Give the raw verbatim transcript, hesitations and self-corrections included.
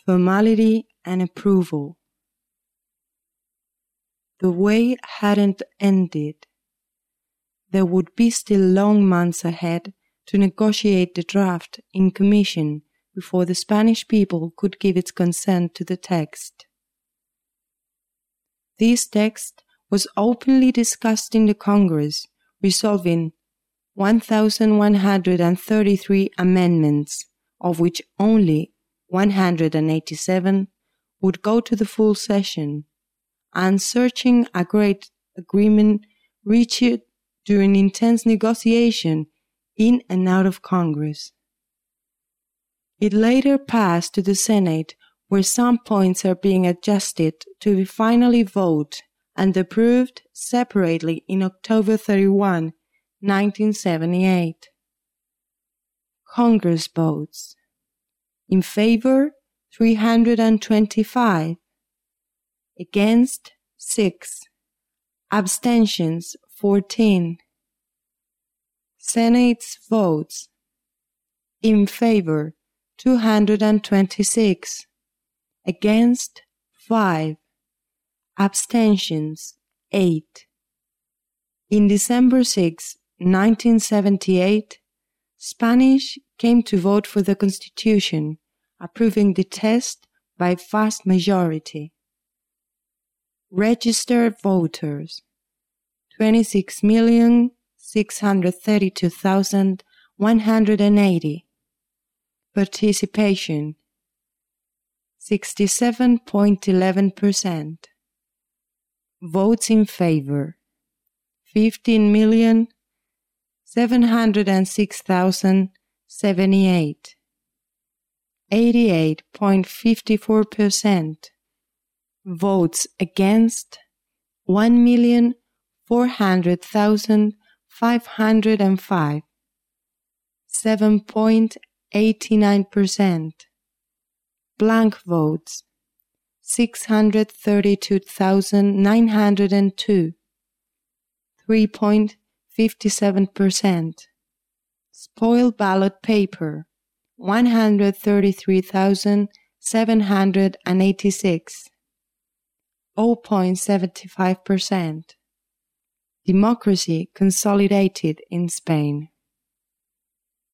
formality and approval. The wait hadn't ended. There would be still long months ahead to negotiate the draft in commission before the Spanish people could give its consent to the text. This text was openly discussed in the Congress, resolving one thousand one hundred thirty-three amendments, of which only one hundred eighty-seven would go to the full session, and searching a great agreement reached during intense negotiation in and out of Congress. It later passed to the Senate, where some points are being adjusted to be finally voted and approved separately in October thirty-first, nineteen seventy-eight. Congress votes. In favor, three hundred twenty-five. Against, six. Abstentions, fourteen. Senate's votes. In favor, two hundred twenty-six. Against, five. Abstentions, eight. In December sixth, nineteen seventy-eight, Spanish came to vote for the Constitution, approving the text by vast majority. Registered voters, twenty-six million six hundred thirty-two thousand one hundred eighty. Participation, sixty-seven point one one percent. Votes in favor, fifteen million seven hundred six thousand seventy-eight. eighty-eight point five four percent. Votes against, one million four hundred thousand five hundred five. seven point eight nine percent. Blank votes, six hundred thirty-two thousand nine hundred two. three point five seven percent. Spoiled ballot paper, one hundred thirty-three thousand seven hundred eighty-six. zero point seven five percent. Democracy consolidated in Spain.